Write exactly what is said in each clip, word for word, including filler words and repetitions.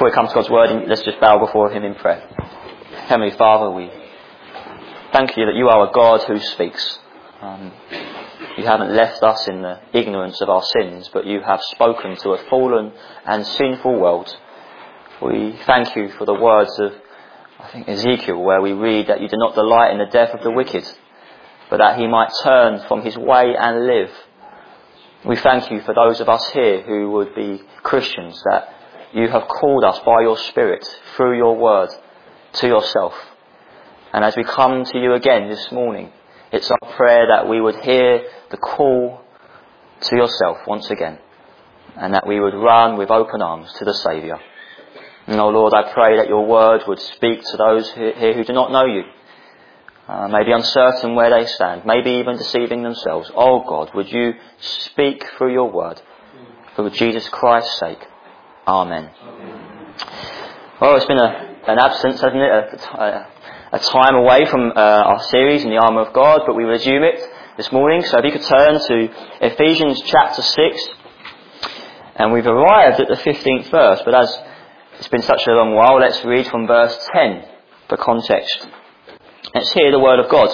before we come to God's Word, let's just bow before Him in prayer. Heavenly Father, we thank you that you are a God who speaks. Um, you haven't left us in the ignorance of our sins, but you have spoken to a fallen and sinful world. We thank you for the words of, I think, Ezekiel, where we read that you do not delight in the death of the wicked, but that he might turn from his way and live. We thank you for those of us here who would be Christians, that you have called us by your Spirit, through your word, to yourself. And as we come to you again this morning, it's our prayer that we would hear the call to yourself once again, and that we would run with open arms to the Saviour. And oh Lord, I pray that your word would speak to those here who do not know you, uh, maybe uncertain where they stand, maybe even deceiving themselves. Oh God, would you speak through your word, for Jesus Christ's sake. Amen. Amen. Well, it's been a, an absence, hasn't it? A, a, a time away from uh, our series in the armour of God, but we resume it this morning. So if you could turn to Ephesians chapter six, and we've arrived at the fifteenth verse, but as it's been such a long while, let's read from verse ten for context. Let's hear the word of God.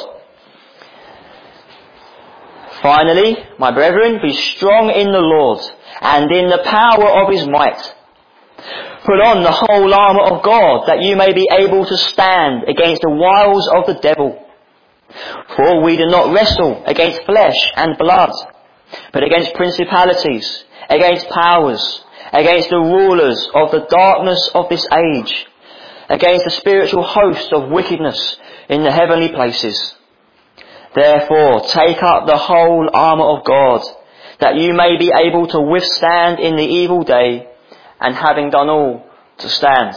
Finally, my brethren, be strong in the Lord and in the power of his might. Put on the whole armour of God, that you may be able to stand against the wiles of the devil. For we do not wrestle against flesh and blood, but against principalities, against powers, against the rulers of the darkness of this age, against the spiritual hosts of wickedness in the heavenly places. Therefore, take up the whole armour of God, that you may be able to withstand in the evil day, and having done all, to stand.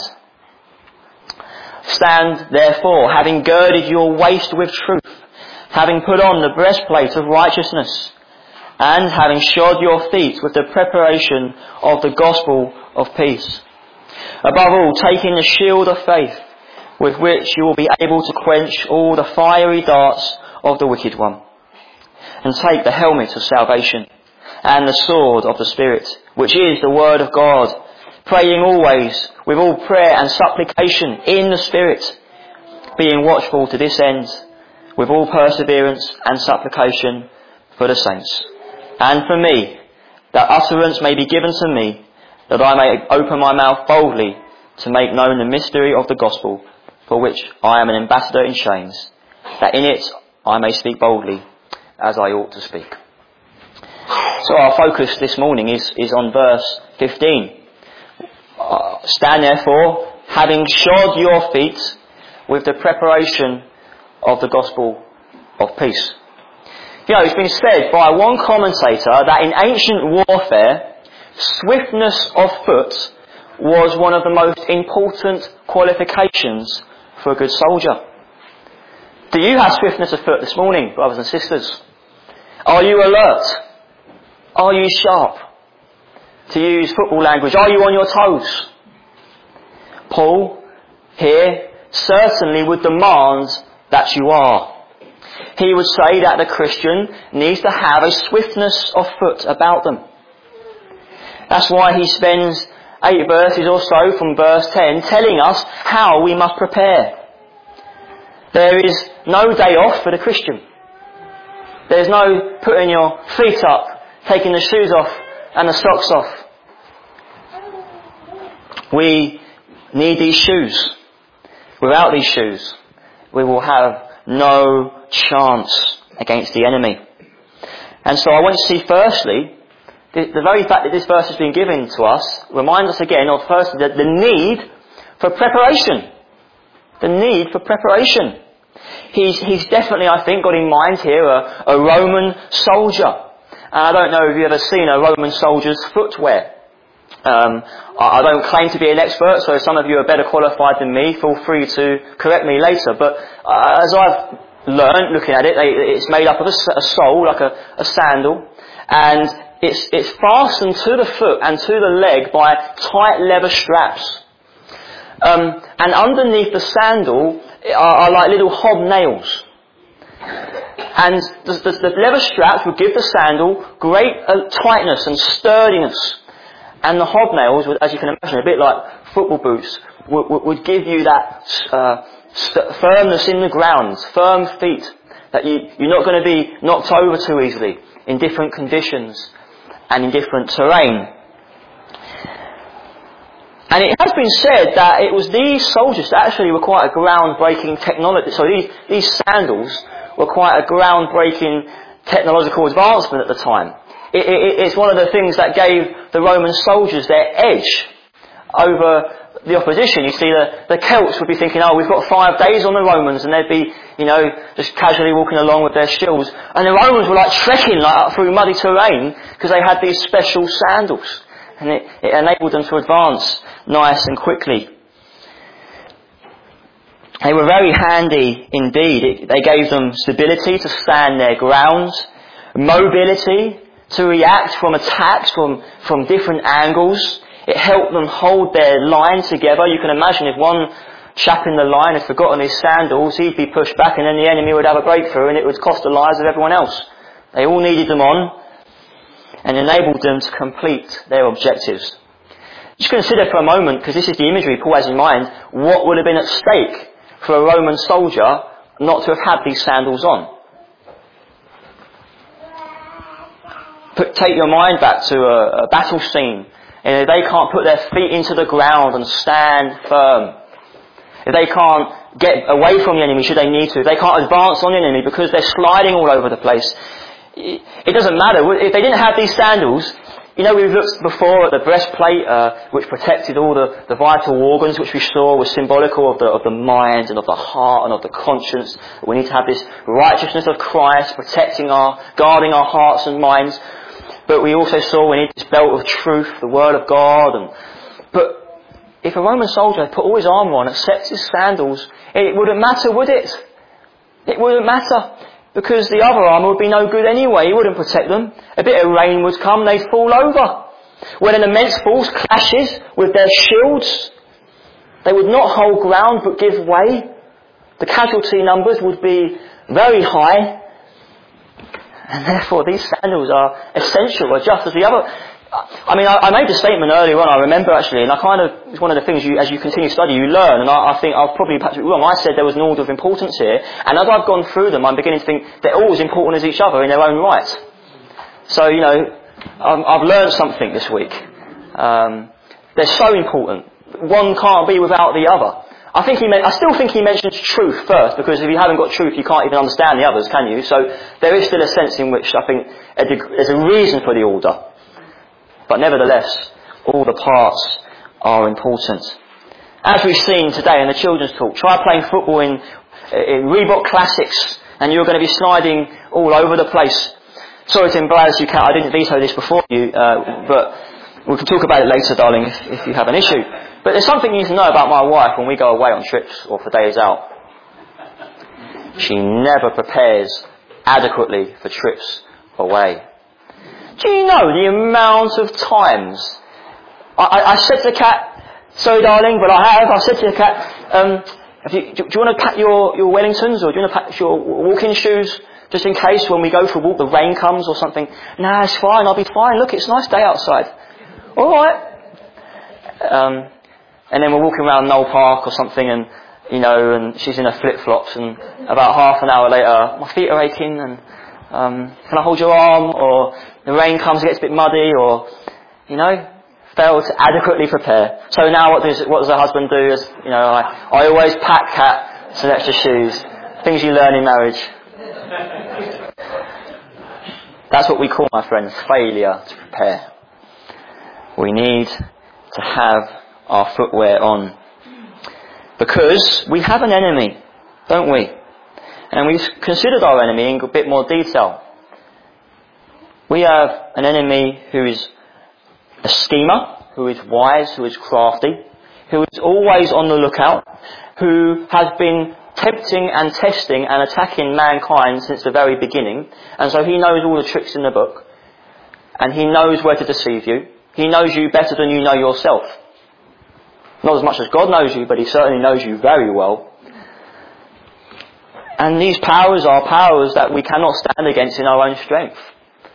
Stand, therefore, having girded your waist with truth, having put on the breastplate of righteousness, and having shod your feet with the preparation of the gospel of peace. Above all, taking the shield of faith, with which you will be able to quench all the fiery darts of the wicked one. And take the helmet of salvation, and the sword of the Spirit, which is the word of God, praying always with all prayer and supplication in the Spirit, being watchful to this end, with all perseverance and supplication for the saints. And for me, that utterance may be given to me, that I may open my mouth boldly to make known the mystery of the gospel, for which I am an ambassador in chains, that in it I may speak boldly as I ought to speak. So our focus this morning is, is on verse fifteen. Uh, stand therefore, having shod your feet with the preparation of the gospel of peace. You know, it's been said by one commentator that in ancient warfare, swiftness of foot was one of the most important qualifications for a good soldier. Do you have swiftness of foot this morning, brothers and sisters? Are you alert? Are you sharp? To use football language, are you on your toes? Paul here certainly would demand that you are. He would say that the Christian needs to have a swiftness of foot about them. That's why he spends eight verses or so from verse ten telling us how we must prepare. There is no day off for the Christian. There's no putting your feet up, taking the shoes off and the socks off. We need these shoes. Without these shoes, we will have no chance against the enemy. And so I want to see firstly, the, the very fact that this verse has been given to us reminds us again of firstly the, the need for preparation. The need for preparation. He's, he's definitely, I think, got in mind here a, a Roman soldier. And I don't know if you've ever seen a Roman soldier's footwear. Um, I, I don't claim to be an expert, so if some of you are better qualified than me, feel free to correct me later. But uh, as I've learned looking at it, they, it's made up of a, a sole, like a, a sandal, and it's, it's fastened to the foot and to the leg by tight leather straps. Um, and underneath the sandal are, are like little hobnails. And the, the, the leather straps would give the sandal great uh, tightness and sturdiness. And the hobnails would, as you can imagine, a bit like football boots would, would, would give you that uh, st- firmness in the ground, firm feet, that you, you're not going to be knocked over too easily in different conditions and in different terrain. And it has been said that it was these soldiers that actually were quite a groundbreaking technology. So these, these sandals were quite a groundbreaking technological advancement at the time. It, it, it's one of the things that gave the Roman soldiers their edge over the opposition. You see, the, the Celts would be thinking, oh, we've got five days on the Romans, and they'd be, you know, just casually walking along with their shields. And the Romans were like trekking like up through muddy terrain because they had these special sandals. And it, it enabled them to advance nice and quickly. They were very handy indeed. It, they gave them stability to stand their ground, mobility to react from attacks from, from different angles. It helped them hold their line together. You can imagine if one chap in the line had forgotten his sandals, he'd be pushed back and then the enemy would have a breakthrough and it would cost the lives of everyone else. They all needed them on and enabled them to complete their objectives. Just consider for a moment, because this is the imagery Paul has in mind, what would have been at stake for a Roman soldier not to have had these sandals on. Put, take your mind back to a, a battle scene. And if they can't put their feet into the ground and stand firm, if they can't get away from the enemy should they need to, if they can't advance on the enemy because they're sliding all over the place, it doesn't matter. If they didn't have these sandals, you know, we've looked before at the breastplate, uh, which protected all the, the vital organs, which we saw was symbolical of the, of the mind and of the heart and of the conscience. We need to have this righteousness of Christ protecting our, guarding our hearts and minds. But we also saw we need this belt of truth, the Word of God. And But if a Roman soldier had put all his armour on, except his sandals, it wouldn't matter, would it? It wouldn't matter. Because the other armour would be no good anyway. It wouldn't protect them. A bit of rain would come, they'd fall over. When an immense force clashes with their shields, they would not hold ground but give way. The casualty numbers would be very high. And therefore these sandals are essential, or just as the other. I mean, I, I made the statement earlier on, I remember actually, and I kind of, it's one of the things you, as you continue to study, you learn, and I, I think I'll probably perhaps be wrong. I said there was an order of importance here, and as I've gone through them, I'm beginning to think they're all as important as each other in their own right. So, you know, um, I've learned something this week. Um, they're so important. One can't be without the other. I think he meant, I still think he mentions truth first, because if you haven't got truth, you can't even understand the others, can you? So there is still a sense in which I think a deg- there's a reason for the order. But nevertheless, all the parts are important. As we've seen today in the children's talk, try playing football in, in Reebok Classics and you're going to be sliding all over the place. Sorry to embarrass you, Kat, I didn't veto this before you, uh, but we can talk about it later, darling, if, if you have an issue. But there's something you need to know about my wife when we go away on trips or for days out. She never prepares adequately for trips away. Do you know the amount of times I, I, I said to the cat, sorry darling, but I have, I said to the cat, um, have you, do, do you want to pack your, your Wellingtons or do you want to pack your walking shoes just in case when we go for a walk the rain comes or something? Nah, it's fine, I'll be fine, look, it's a nice day outside. Alright. Um, and then we're walking around Knoll Park or something and, you know, and she's in her flip-flops and about half an hour later, my feet are aching and Um, can I hold your arm? Or the rain comes, it gets a bit muddy, or, you know, fail to adequately prepare. So now what does, what does her husband do? Is, you know, I, I always pack Kat some extra shoes. Things you learn in marriage. That's what we call, my friends, failure to prepare. We need to have our footwear on. Because we have an enemy, don't we? And we've considered our enemy in a bit more detail. We have an enemy who is a schemer, who is wise, who is crafty, who is always on the lookout, who has been tempting and testing and attacking mankind since the very beginning. And so he knows all the tricks in the book. And he knows where to deceive you. He knows you better than you know yourself. Not as much as God knows you, but he certainly knows you very well. And these powers are powers that we cannot stand against in our own strength.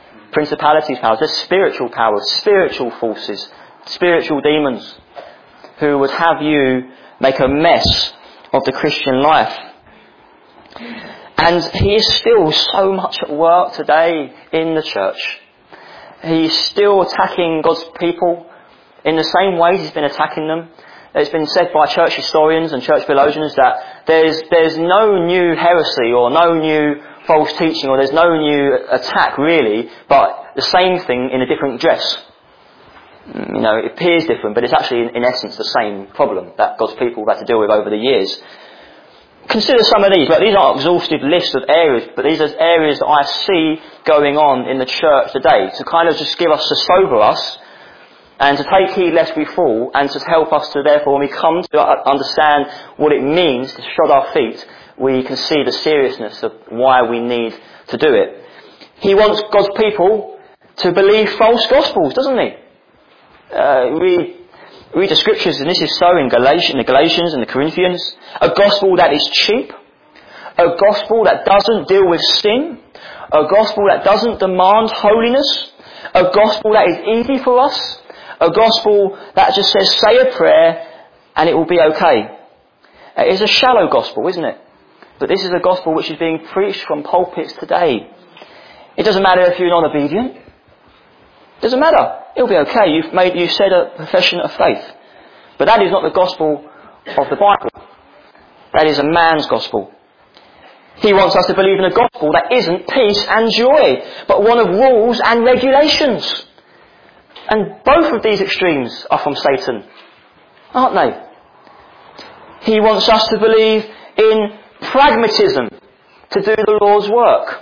Principalities, powers, they're spiritual powers, spiritual forces, spiritual demons. who would have you make a mess of the Christian life. And he is still so much at work today in the church. He's still attacking God's people in the same ways he's been attacking them. It's been said by church historians and church theologians that there's there's no new heresy or no new false teaching or there's no new attack really, but the same thing in a different dress. You know, it appears different, but it's actually in, in essence the same problem that God's people have had to deal with over the years. Consider some of these, but these aren't exhaustive lists of areas, but these are areas that I see going on in the church today to kind of just give us, to sober us, and to take heed lest we fall, and to help us to therefore, when we come to understand what it means to shod our feet, we can see the seriousness of why we need to do it. He wants God's people to believe false gospels, doesn't he? Uh, we read the scriptures, and this is so in Galatians, in the Galatians and the Corinthians. A gospel that is cheap, a gospel that doesn't deal with sin, a gospel that doesn't demand holiness, a gospel that is easy for us, a gospel that just says, say a prayer and it will be okay. It is a shallow gospel, isn't it? But this is a gospel which is being preached from pulpits today. It doesn't matter if you're not obedient. It doesn't matter. It'll be okay. You've made, you've said a profession of faith. But that is not the gospel of the Bible. That is a man's gospel. He wants us to believe in a gospel that isn't peace and joy, but one of rules and regulations. And both of these extremes are from Satan, aren't they? He wants us to believe in pragmatism to do the Lord's work.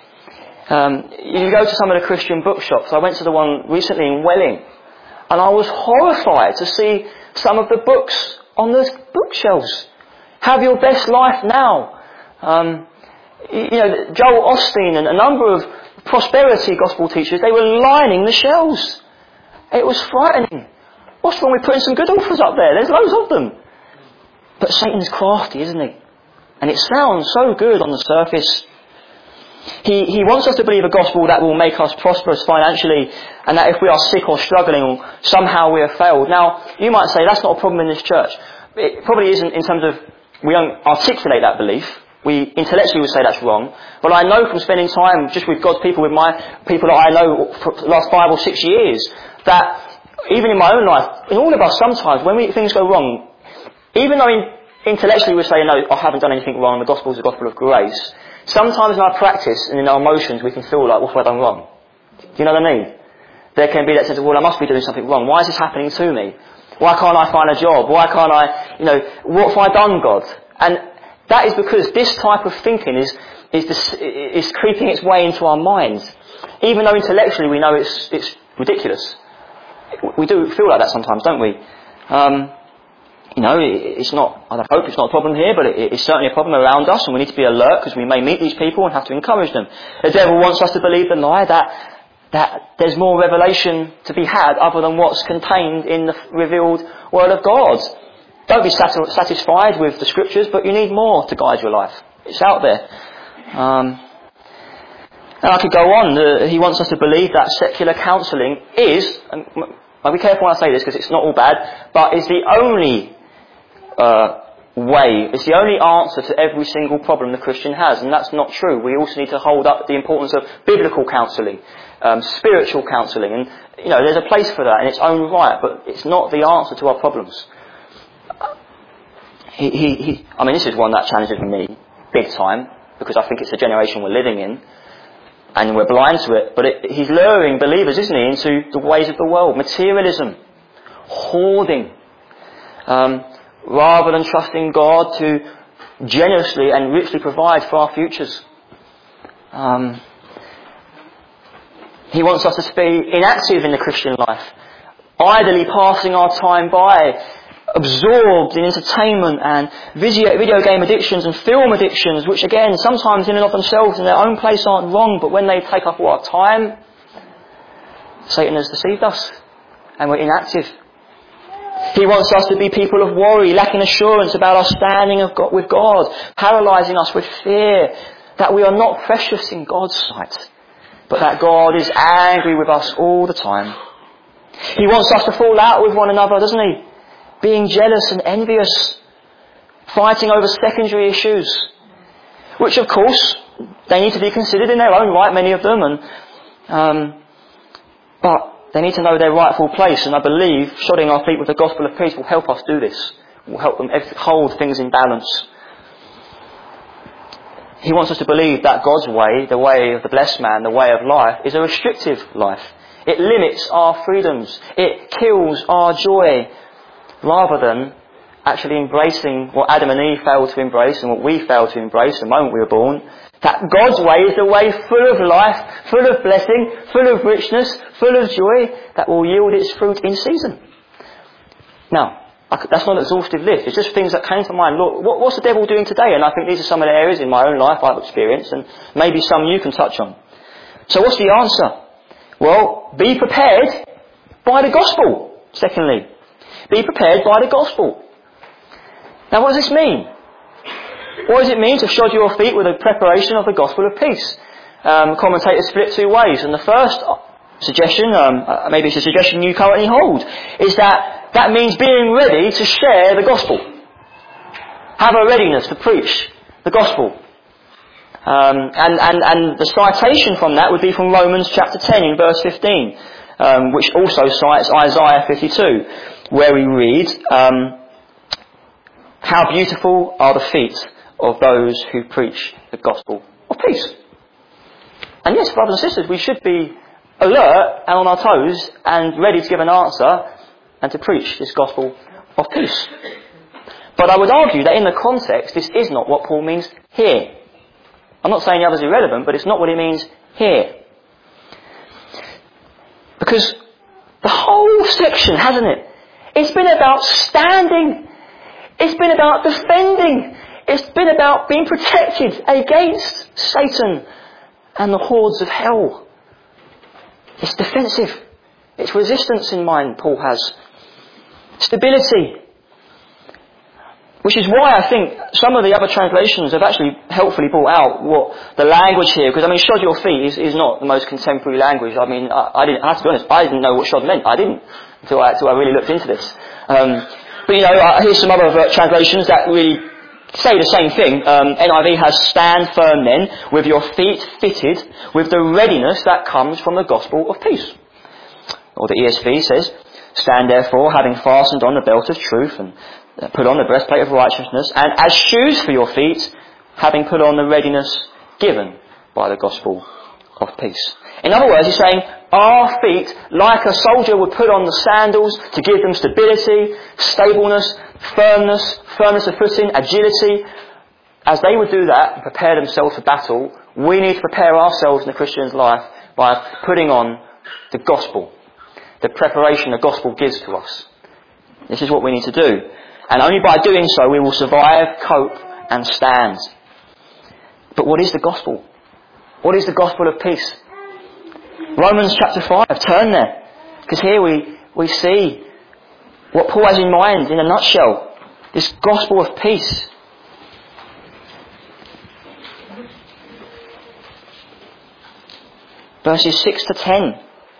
Um, you go to some of the Christian bookshops. I went to the one recently in Welling, and I was horrified to see some of the books on the bookshelves. Have Your Best Life Now. Um, you know, Joel Osteen and a number of prosperity gospel teachers, they were lining the shelves. It was frightening. What's wrong with putting some good authors up there? There's loads of them. But Satan's crafty, isn't he? And it sounds so good on the surface. He, he wants us to believe a gospel that will make us prosperous financially, and that if we are sick or struggling or somehow we have failed. Now, you might say that's not a problem in this church. It probably isn't in terms of we don't articulate that belief. We intellectually would say that's wrong. But I know from spending time just with God's people, with my people that I know for the last five or six years, that even in my own life, in all of us sometimes, when we, things go wrong, even though in, intellectually we say, no, I haven't done anything wrong, the gospel is the gospel of grace, sometimes in our practice and in our emotions we can feel like, what have I done wrong? Do you know what I mean? There can be that sense of, well, I must be doing something wrong. Why is this happening to me? Why can't I find a job? Why can't I, you know, what have I done, God? And that is because this type of thinking is is, this, is creeping its way into our minds. Even though intellectually we know it's it's ridiculous. We do feel like that sometimes, don't we? Um, you know, it, it's not, I hope it's not a problem here, but it, it's certainly a problem around us, and we need to be alert because we may meet these people and have to encourage them. The devil wants us to believe the lie that that there's more revelation to be had other than what's contained in the revealed Word of God. Don't be sat- satisfied with the Scriptures, but you need more to guide your life. It's out there. Um, and I could go on. Uh, he wants us to believe that secular counselling is, and I'll be careful when I say this because it's not all bad, but is the only uh, way, it's the only answer to every single problem the Christian has, and that's not true. We also need to hold up the importance of biblical counselling, um, spiritual counselling, and you know, there's a place for that in its own right, but it's not the answer to our problems. He, he, he, I mean, this is one that challenges me big time, because I think it's the generation we're living in, and we're blind to it. But it, he's luring believers, isn't he, into the ways of the world. Materialism, hoarding, um, rather than trusting God to generously and richly provide for our futures. Um, he wants us to be inactive in the Christian life, idly passing our time by, absorbed in entertainment and video, video game addictions and film addictions, which again, sometimes in and of themselves in their own place aren't wrong, but when they take up all our time, Satan has deceived us and we're inactive. He wants us to be people of worry, lacking assurance about our standing of God, with God, paralysing us with fear that we are not precious in God's sight, but that God is angry with us all the time. He wants us to fall out with one another, doesn't he? being jealous and envious, fighting over secondary issues, which of course they need to be considered in their own right, many of them, and um, but they need to know their rightful place, and I believe shodding our feet with the gospel of peace will help us do this, will help them hold things in balance. He wants us to believe that God's way, the way of the blessed man, the way of life, is a restrictive life. It limits our freedoms. It kills our joy, rather than actually embracing what Adam and Eve failed to embrace and what we failed to embrace the moment we were born. That God's way is the way full of life, full of blessing, full of richness, full of joy, that will yield its fruit in season. Now, that's not an exhaustive list. It's just things that came to mind. Look, what, what's the devil doing today? And I think these are some of the areas in my own life I've experienced, and maybe some you can touch on. So what's the answer? Well, be prepared by the gospel. Secondly, be prepared by the gospel. Now what does this mean? What does it mean to shod your feet with the preparation of the gospel of peace? Um, commentators split two ways. And the first suggestion, um, uh, maybe it's a suggestion you currently hold, is that that means being ready to share the gospel. Have a readiness to preach the gospel. Um, and, and, and the citation from that would be from Romans chapter ten in verse fifteen, um, which also cites Isaiah fifty-two, where we read, um, how beautiful are the feet of those who preach the gospel of peace. And yes, brothers and sisters, we should be alert and on our toes and ready to give an answer and to preach this gospel of peace. But I would argue that in the context, this is not what Paul means here. I'm not saying the other's irrelevant, but it's not what he means here. Because the whole section, hasn't it? It's been about standing. It's been about defending. It's been about being protected against Satan and the hordes of hell. It's defensive. It's resistance in mind, Paul has. Stability. Which is why I think some of the other translations have actually helpfully brought out what the language here, because I mean, shod your feet is, is not the most contemporary language. I mean, I, I didn't, I have to be honest, I didn't know what shod meant. I didn't until I, until I really looked into this. Um, but you know, I, here's some other uh, translations that really say the same thing. Um, N I V has stand firm then, with your feet fitted with the readiness that comes from the gospel of peace. Or the E S V says, stand therefore, having fastened on the belt of truth and put on the breastplate of righteousness, and as shoes for your feet, having put on the readiness given by the gospel of peace. In other words, he's saying, our feet, like a soldier would put on the sandals to give them stability, stableness, firmness, firmness of footing, agility. As they would do that and prepare themselves for battle, we need to prepare ourselves in the Christian's life by putting on the gospel, the preparation the gospel gives to us. This is what we need to do. And only by doing so we will survive, cope and stand. But what is the gospel? What is the gospel of peace? Romans chapter five, turn there. Because here we, we see what Paul has in mind in a nutshell. This gospel of peace. Verses six to ten.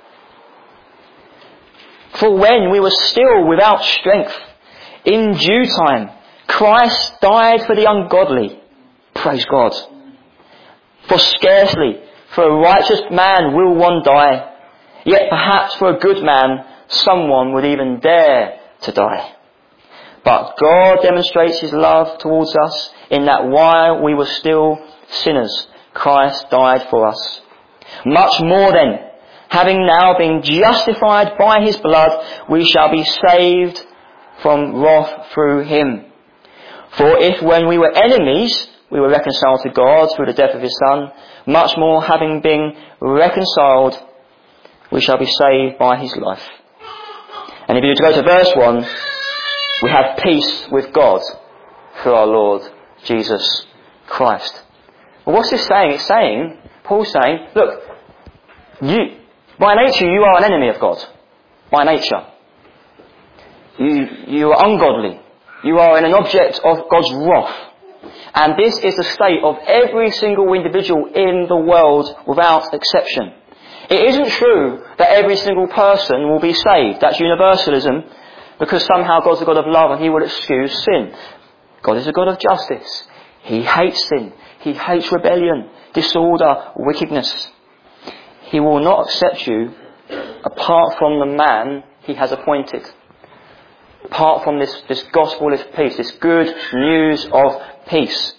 For when we were still without strength, in due time, Christ died for the ungodly. Praise God. For scarcely for a righteous man will one die, yet perhaps for a good man someone would even dare to die. But God demonstrates his love towards us in that while we were still sinners, Christ died for us. Much more then, having now been justified by his blood, we shall be saved from wrath through him. For if when we were enemies, we were reconciled to God through the death of his Son, much more having been reconciled, we shall be saved by his life. And if you go to verse one, we have peace with God through our Lord Jesus Christ. Well, what's this saying? It's saying, Paul's saying, look, you, by nature you are an enemy of God. By nature. You, you are ungodly. You are an object of God's wrath. And this is the state of every single individual in the world without exception. It isn't true that every single person will be saved. That's universalism. because somehow God's a God of love and he will excuse sin. God is a God of justice. He hates sin. He hates rebellion, disorder, wickedness. He will not accept you apart from the man he has appointed. Apart from this, this gospel of peace, this good news of peace.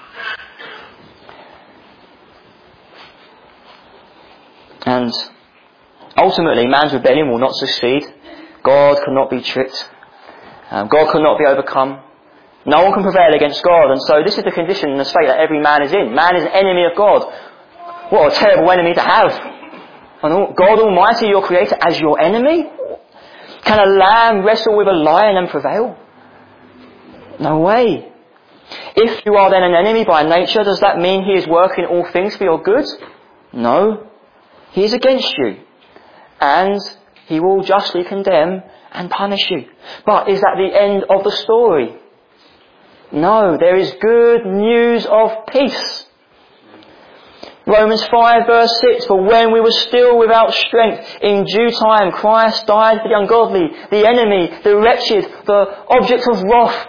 And ultimately, man's rebellion will not succeed. God cannot be tricked. Um, God cannot be overcome. No one can prevail against God. And so this is the condition and the state that every man is in. Man is an enemy of God. What a terrible enemy to have. And God Almighty, your Creator, as your enemy? Can a lamb wrestle with a lion and prevail? No way. If you are then an enemy by nature, does that mean he is working all things for your good? No. He is against you. And he will justly condemn and punish you. But is that the end of the story? No, there is good news of peace. Romans five verse six, for when we were still without strength, in due time Christ died for the ungodly, the enemy, the wretched, the object of wrath.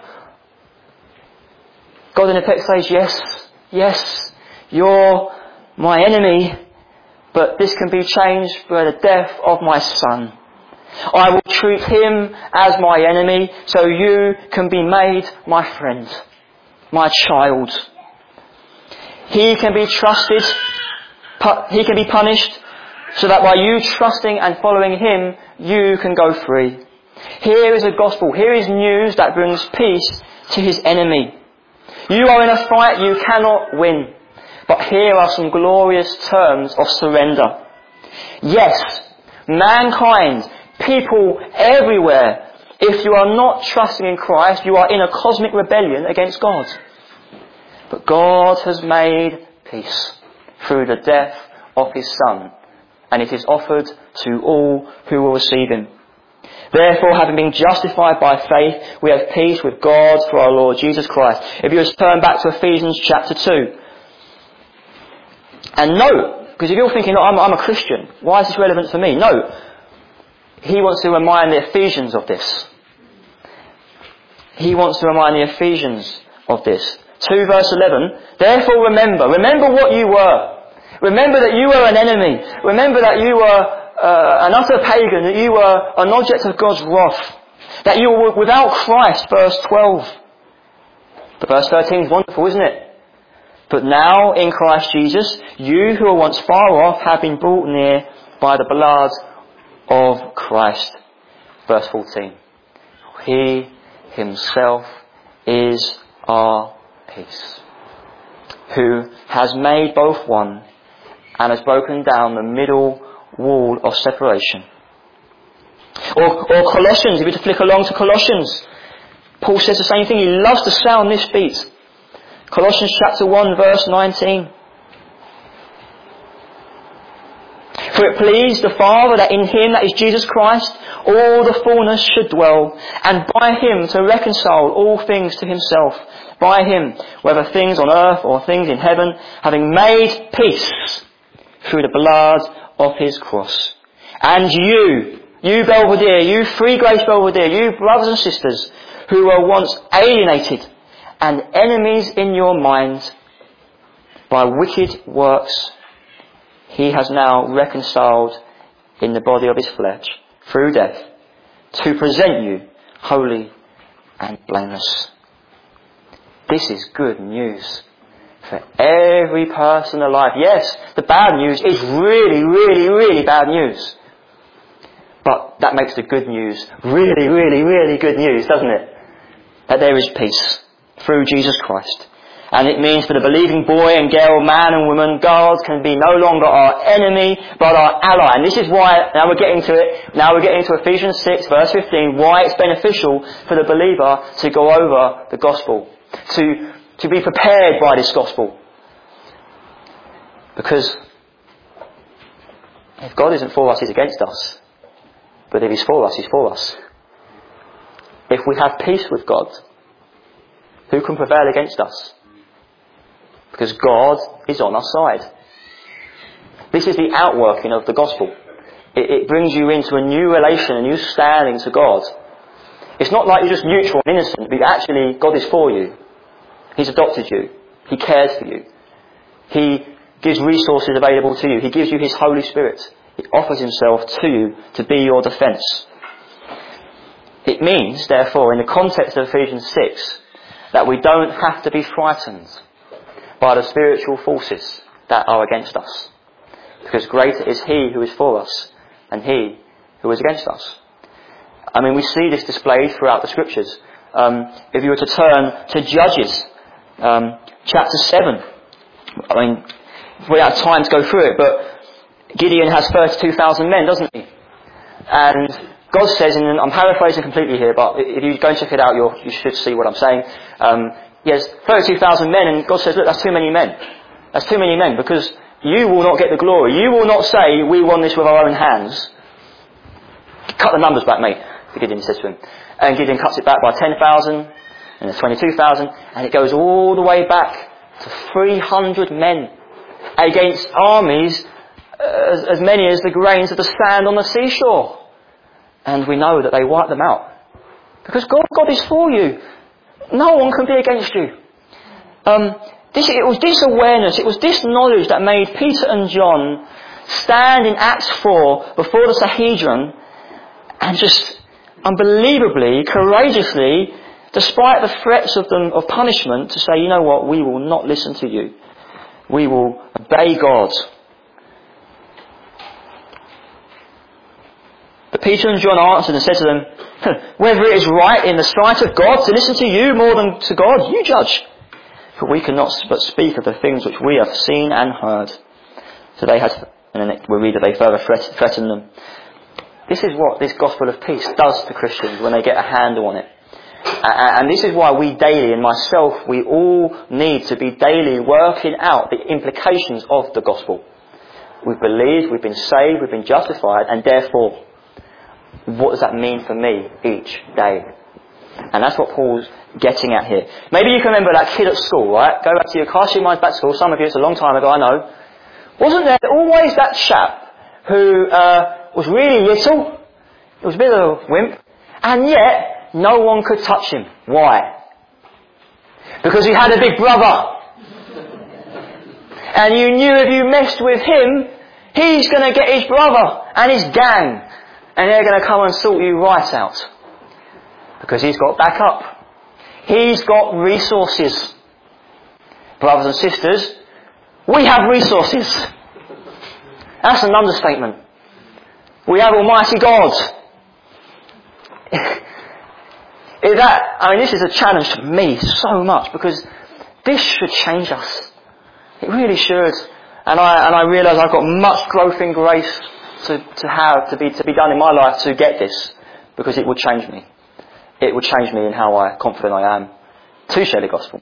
God in effect says, yes, yes, you're my enemy, but this can be changed by the death of my Son. I will treat him as my enemy, so you can be made my friend, my child. He can be trusted, he can be punished, so that by you trusting and following him, you can go free. Here is a gospel, here is news that brings peace to his enemy. You are in a fight you cannot win, but here are some glorious terms of surrender. Yes, mankind, people everywhere, if you are not trusting in Christ, you are in a cosmic rebellion against God. But God has made peace through the death of his Son, and it is offered to all who will receive him. Therefore, having been justified by faith, we have peace with God through our Lord Jesus Christ. If you just turn back to Ephesians chapter two. And note, because if you're thinking, oh, I'm, I'm a Christian, why is this relevant for me? No. He wants to remind the Ephesians of this. He wants to remind the Ephesians of this. two verse eleven, therefore remember, remember what you were. Remember that you were an enemy. Remember that you were uh, an utter pagan, that you were an object of God's wrath. That you were without Christ, verse twelve. But verse thirteen is wonderful, isn't it? But now in Christ Jesus, you who were once far off have been brought near by the blood of Christ. Verse fourteen. He himself is our peace, who has made both one and has broken down the middle wall of separation. Or, or Colossians, if you were to flick along to Colossians, Paul says the same thing. He loves to sound this beat. Colossians chapter one verse nineteen. For it pleased the Father that in him, that is Jesus Christ, all the fullness should dwell, and by him to reconcile all things to himself. By him, whether things on earth or things in heaven, having made peace through the blood of his cross. And you, you Belvedere, you Free Grace Belvedere, you brothers and sisters, who were once alienated and enemies in your minds by wicked works, he has now reconciled in the body of his flesh through death to present you holy and blameless. This is good news for every person alive. Yes, the bad news is really, really, really bad news. But that makes the good news really, really, really good news, doesn't it? That there is peace through Jesus Christ. And it means for the believing boy and girl, man and woman, God can be no longer our enemy, but our ally. And this is why, now we're getting to it, now we're getting to Ephesians six verse fifteen, why it's beneficial for the believer to go over the gospel. To, to be prepared by this gospel. Because if God isn't for us, he's against us. But if he's for us, he's for us. If we have peace with God, who can prevail against us? Because God is on our side. This is the outworking of the gospel. It, it brings you into a new relation, a new standing to God. It's not like you're just neutral and innocent, but actually God is for you. He's adopted you. He cares for you. He gives resources available to you. He gives you His Holy Spirit. He offers Himself to you to be your defence. It means, therefore, in the context of Ephesians six, that we don't have to be frightened by the spiritual forces that are against us. Because greater is He who is for us than he who is against us. I mean, we see this displayed throughout the Scriptures. Um, if you were to turn to Judges, um, chapter seven, I mean, we don't have time to go through it, but Gideon has thirty-two thousand men, doesn't he? And God says, and I'm paraphrasing completely here, but if you go and check it out, you'll, you should see what I'm saying. Um, he has thirty-two thousand men, and God says, look, that's too many men. That's too many men, because you will not get the glory. You will not say, we won this with our own hands. Cut the numbers back, mate, Gideon says to him. And Gideon cuts it back by ten thousand, and then twenty-two thousand, and it goes all the way back to three hundred men against armies as, as many as the grains of the sand on the seashore. And we know that they wipe them out. Because God, God is for you. No one can be against you. Um, this, it was this awareness, it was this knowledge that made Peter and John stand in Acts four before the Sanhedrin and just unbelievably, courageously, despite the threats of them of punishment, to say, you know what, we will not listen to you. We will obey God. But Peter and John answered and said to them, whether it is right in the sight of God to listen to you more than to God, you judge. For we cannot but speak of the things which we have seen and heard. So they had, and then we read that they further threatened them. This is what this gospel of peace does to Christians when they get a handle on it. And this is why we daily, and myself, we all need to be daily working out the implications of the gospel. We've believed, we've been saved, we've been justified, and therefore, what does that mean for me each day? And that's what Paul's getting at here. Maybe you can remember that kid at school, right? Go back to your cast your minds back to school. Some of you, it's a long time ago, I know. Wasn't there always that chap who uh, was really little? He was a bit of a wimp. And yet, no one could touch him. Why? Because he had a big brother. And you knew if you messed with him, he's going to get his brother and his gang. And they're going to come and sort you right out. Because he's got backup. He's got resources. Brothers and sisters, we have resources. That's an understatement. We have Almighty God. Is that, I mean, this is a challenge to me so much, because this should change us. It really should. And I and I realise I've got much growth in grace to, to have to be to be done in my life to get this, because it would change me. It would change me in how I confident I am to share the gospel.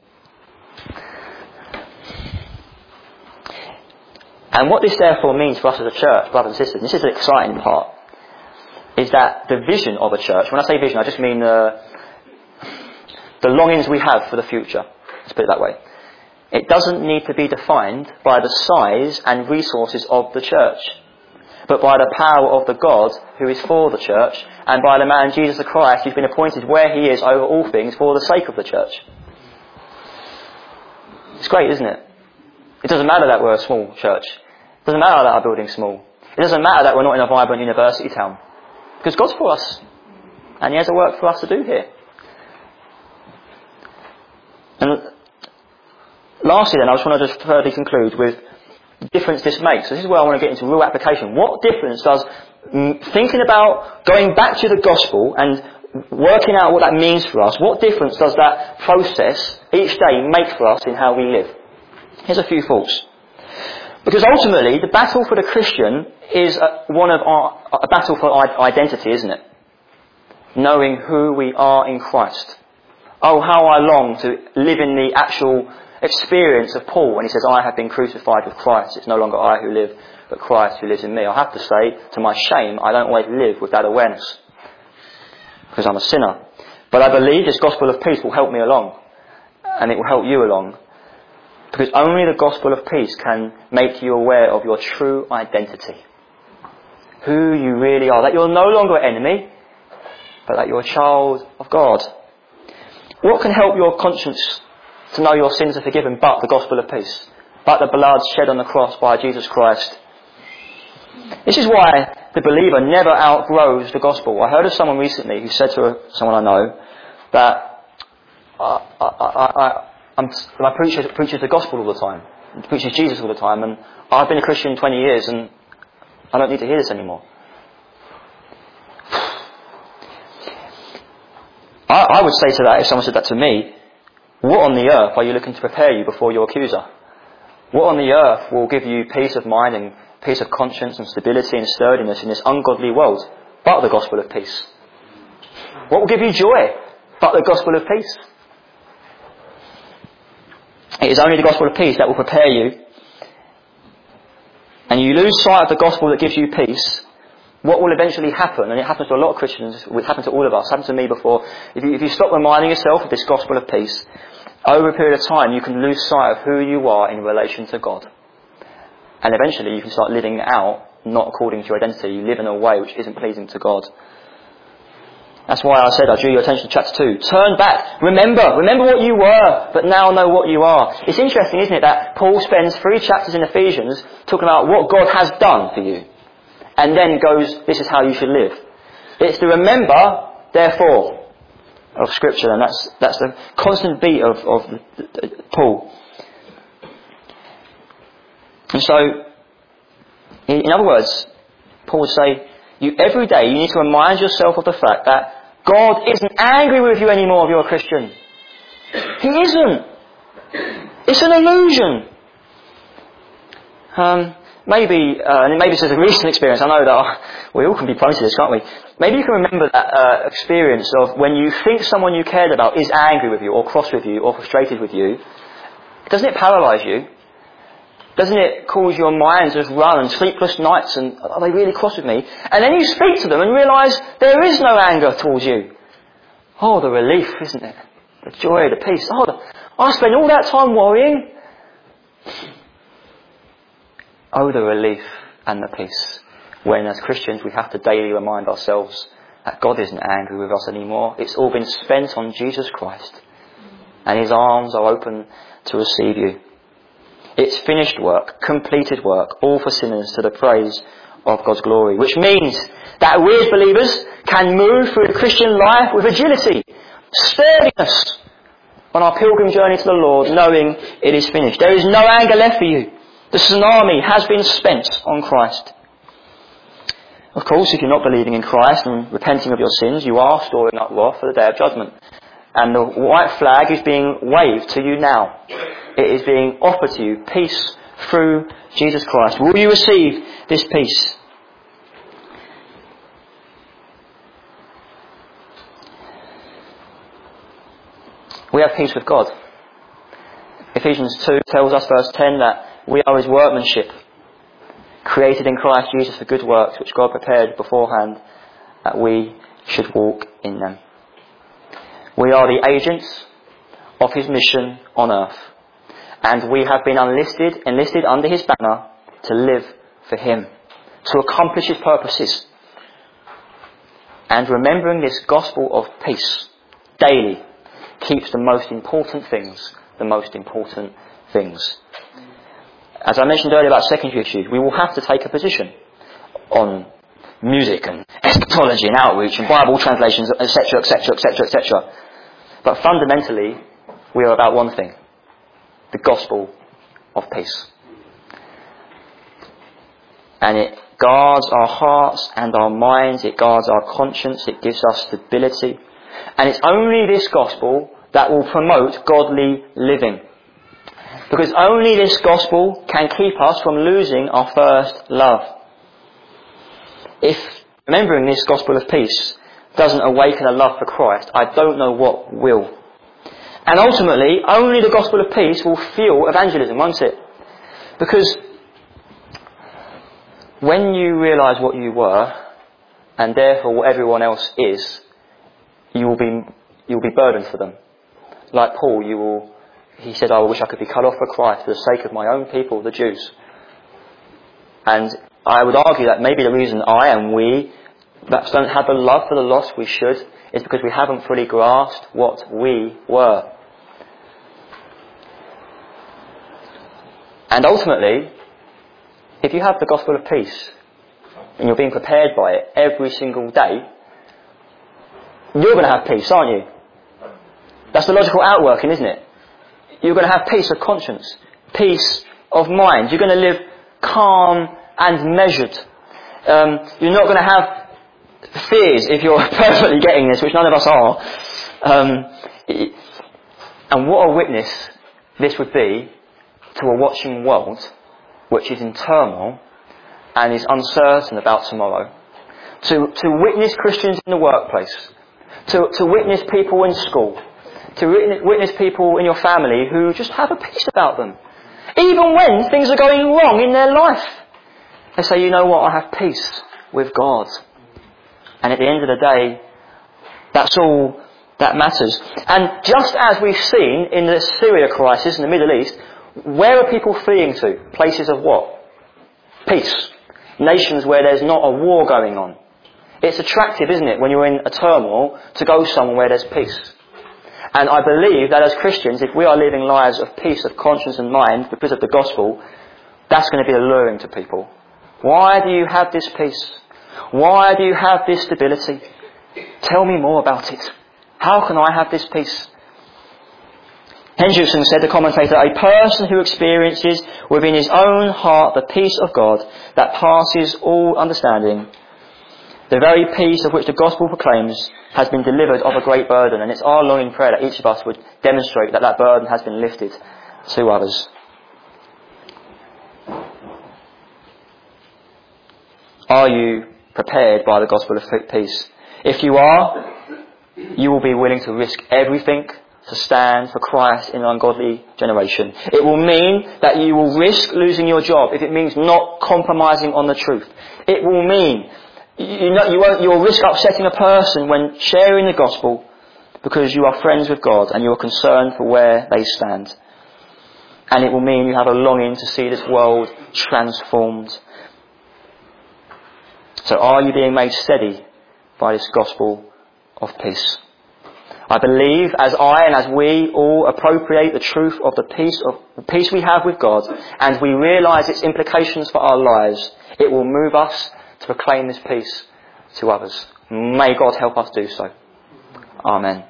And what this therefore means for us as a church, brothers and sisters, and this is the exciting part, is that the vision of a church, when I say vision, I just mean uh, the longings we have for the future. Let's put it that way. It doesn't need to be defined by the size and resources of the church, but by the power of the God who is for the church, and by the man Jesus the Christ who's been appointed where he is over all things for the sake of the church. It's great, isn't it? It doesn't matter that we're a small church. It doesn't matter that our building's small. It doesn't matter that we're not in a vibrant university town. Because God's for us. And He has a work for us to do here. And lastly then, I just want to just further conclude with the difference this makes. So this is where I want to get into real application. What difference does mm, thinking about going back to the gospel and working out what that means for us, what difference does that process each day make for us in how we live? Here's a few thoughts. Because ultimately, the battle for the Christian is a, one of our, a battle for identity, isn't it? Knowing who we are in Christ. Oh, how I long to live in the actual experience of Paul when he says, I have been crucified with Christ. It's no longer I who live, but Christ who lives in me. I have to say, to my shame, I don't always live with that awareness. Because I'm a sinner. But I believe this gospel of peace will help me along. And it will help you along. Because only the gospel of peace can make you aware of your true identity. Who you really are. That you're no longer an enemy. but that you're a child of God. What can help your conscience to know your sins are forgiven but the gospel of peace, but the blood shed on the cross by Jesus Christ? This is why the believer never outgrows the gospel. I heard of someone recently who said to someone I know that I, I, I, I, I'm, I preach, preaches the gospel all the time, preaches Jesus all the time, and I've been a Christian twenty years and I don't need to hear this anymore. I, I would say to that, if someone said that to me, what on the earth are you looking to prepare you before your accuser? What on the earth will give you peace of mind and peace of conscience and stability and sturdiness in this ungodly world but the gospel of peace? What will give you joy but the gospel of peace? It is only the gospel of peace that will prepare you. And you lose sight of the gospel that gives you peace, what will eventually happen, and it happens to a lot of Christians, it happens to all of us, it happened to me before, if you, if you stop reminding yourself of this gospel of peace, over a period of time you can lose sight of who you are in relation to God. And eventually you can start living out not according to your identity. You live in a way which isn't pleasing to God. That's why I said I drew your attention to chapter two. Turn back. Remember. Remember what you were, but now know what you are. It's interesting, isn't it, that Paul spends three chapters in Ephesians talking about what God has done for you. And then goes, this is how you should live. It's the remember, therefore, of Scripture. And that's that's the constant beat of, of the, the, Paul. And so, in, in other words, Paul would say, you every day you need to remind yourself of the fact that God isn't angry with you anymore if you're a Christian. He isn't. It's an illusion. Um, maybe, uh, and maybe this is a recent experience. I know that uh, we all can be prone to this, can't we? Maybe you can remember that uh, experience of when you think someone you cared about is angry with you, or cross with you, or frustrated with you. Doesn't it paralyse you? Doesn't it cause your mind to just run and sleepless nights and are they really cross with me? And then you speak to them and realise there is no anger towards you. Oh, the relief, isn't it? The joy, the peace. Oh, the, I spent all that time worrying. Oh, the relief and the peace. When as Christians we have to daily remind ourselves that God isn't angry with us anymore. It's all been spent on Jesus Christ. And His arms are open to receive you. It's finished work, completed work, all for sinners to the praise of God's glory. Which means that we as believers can move through the Christian life with agility, sturdiness on our pilgrim journey to the Lord, knowing it is finished. There is no anger left for you. The tsunami has been spent on Christ. Of course, if you're not believing in Christ and repenting of your sins, you are storing up wrath for the day of judgment. And the white flag is being waved to you now. It is being offered to you, peace through Jesus Christ. Will you receive this peace? We have peace with God. Ephesians two tells us, verse ten, that we are His workmanship, created in Christ Jesus for good works, which God prepared beforehand that we should walk in them. We are the agents of His mission on earth. And we have been enlisted, enlisted under His banner to live for Him, to accomplish His purposes. And remembering this gospel of peace daily keeps the most important things, the most important things. As I mentioned earlier about secondary issues, we will have to take a position on music and eschatology and outreach and Bible translations, et cetera, et cetera, et cetera, et cetera. But fundamentally, we are about one thing. The gospel of peace. And it guards our hearts and our minds, it guards our conscience, it gives us stability. And it's only this gospel that will promote godly living. Because only this gospel can keep us from losing our first love. If remembering this gospel of peace doesn't awaken a love for Christ, I don't know what will. And ultimately, only the gospel of peace will fuel evangelism, won't it? Because when you realise what you were, and therefore what everyone else is, you will be you will be burdened for them. Like Paul, you will. He said, "I wish I could be cut off for Christ for the sake of my own people, the Jews." And I would argue that maybe the reason I and we that don't have the love for the lost we should, is because we haven't fully grasped what we were. And ultimately, if you have the gospel of peace, and you're being prepared by it every single day, you're going to have peace, aren't you? That's the logical outworking, isn't it? You're going to have peace of conscience, peace of mind. You're going to live calm and measured. Um, you're not going to have fears if you're perfectly getting this, which none of us are. Um, and what a witness this would be to a watching world which is in turmoil and is uncertain about tomorrow. To, to witness Christians in the workplace, to, to witness people in school, to witness, witness people in your family who just have a peace about them. Even when things are going wrong in their life. They say, you know what, I have peace with God. And at the end of the day, that's all that matters. And just as we've seen in the Syria crisis in the Middle East, where are people fleeing to? Places of what? Peace. Nations where there's not a war going on. It's attractive, isn't it, when you're in a turmoil, to go somewhere where there's peace. And I believe that as Christians, if we are living lives of peace, of conscience and mind because of the gospel, that's going to be alluring to people. Why do you have this peace? Why do you have this stability? Tell me more about it. How can I have this peace? Hendrickson said, the commentator, a person who experiences within his own heart the peace of God that passes all understanding, the very peace of which the gospel proclaims, has been delivered of a great burden. And it's our longing prayer that each of us would demonstrate that that burden has been lifted to others. Are you prepared by the gospel of peace? If you are, you will be willing to risk everything to stand for Christ in an ungodly generation. It will mean that you will risk losing your job if it means not compromising on the truth. It will mean you know you won't you will risk upsetting a person when sharing the gospel because you are friends with God and you are concerned for where they stand. And it will mean you have a longing to see this world transformed. So are you being made steady by this gospel of peace? I believe as I and as we all appropriate the truth of the peace of the peace we have with God and we realise its implications for our lives, it will move us to proclaim this peace to others. May God help us do so. Amen.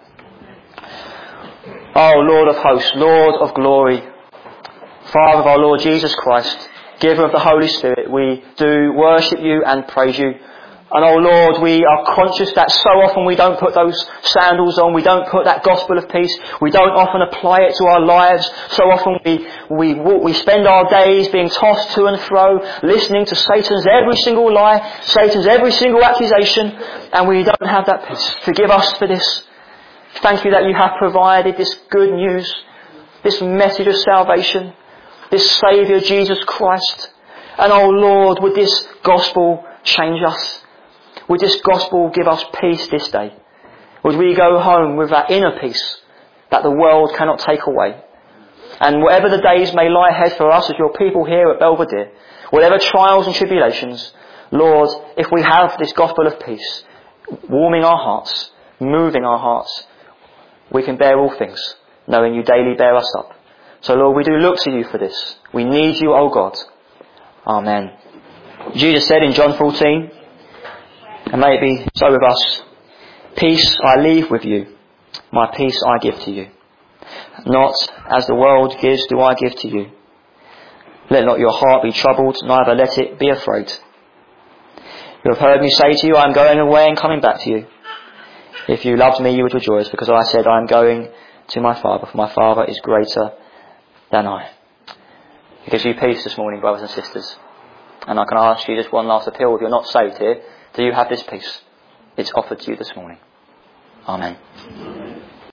Oh Lord of hosts, Lord of glory, Father of our Lord Jesus Christ, Giver of the Holy Spirit, we do worship you and praise you. And oh Lord, we are conscious that so often we don't put those sandals on, we don't put that gospel of peace, we don't often apply it to our lives. So often we, we, we spend our days being tossed to and fro, listening to Satan's every single lie, Satan's every single accusation, and we don't have that peace. Forgive us for this. Thank you that you have provided this good news, this message of salvation, this Saviour Jesus Christ. And oh Lord, would this gospel change us? Would this gospel give us peace this day? Would we go home with that inner peace that the world cannot take away? And whatever the days may lie ahead for us as your people here at Belvedere, whatever trials and tribulations, Lord, if we have this gospel of peace, warming our hearts, moving our hearts, we can bear all things, knowing you daily bear us up. So Lord, we do look to you for this. We need you, O God. Amen. Jesus said in John fourteen, and may it be so with us, peace I leave with you, my peace I give to you. Not as the world gives do I give to you. Let not your heart be troubled, neither let it be afraid. You have heard me say to you, I am going away and coming back to you. If you loved me, you would rejoice, because I said, I am going to my Father, for my Father is greater than I. It gives you peace this morning, brothers and sisters. And I can ask you just one last appeal. If you're not saved here, do you have this peace? It's offered to you this morning. Amen.